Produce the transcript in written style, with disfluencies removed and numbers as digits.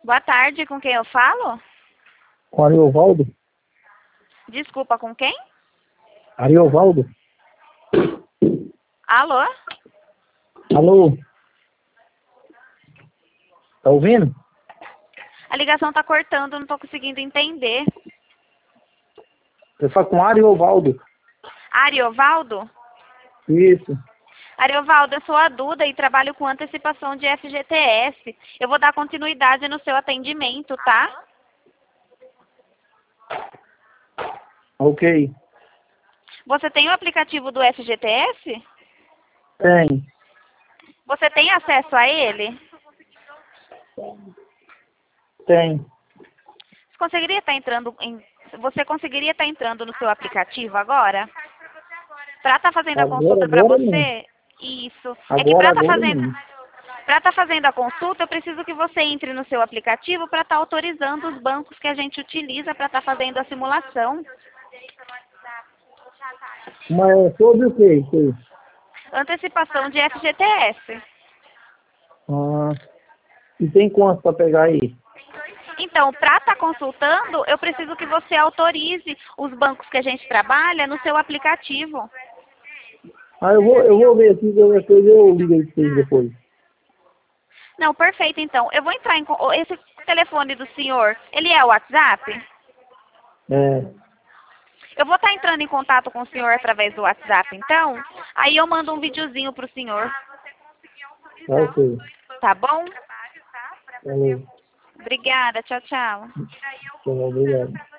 Boa tarde, com quem eu falo? Com Ariovaldo? Desculpa, com quem? Ariovaldo? Alô? Alô? Tá ouvindo? A ligação tá cortando, não tô conseguindo entender. Você fala com Ariovaldo? Ariovaldo? Isso. Ariovaldo, eu sou a Duda e trabalho com antecipação de FGTS. Eu vou dar continuidade no seu atendimento, tá? Ok. Você tem o aplicativo do FGTS? Tem. Você tem acesso a ele? Tem. Você conseguiria estar entrando no seu aplicativo agora? Para estar fazendo a consulta para Agora não. você? Isso. É que Agora não. para estar fazendo a consulta, eu preciso que você entre no seu aplicativo para estar autorizando os bancos que a gente utiliza para estar fazendo a simulação. Mas sobre o que isso aí? Antecipação de FGTS. Ah, e tem quanto pra pegar aí? Então, para estar consultando, eu preciso que você autorize os bancos que a gente trabalha no seu aplicativo. Ah, eu vou ver aqui, qualquer coisa eu ligo aí pra vocês depois. Não, perfeito, então. Eu vou entrar esse telefone do senhor, ele é o WhatsApp? É. Eu vou estar entrando em contato com o senhor através do WhatsApp, então. Aí eu mando um videozinho pro senhor. Tá ok. Tá bom? Valeu. Obrigada, tchau, tchau. Tchau, obrigado.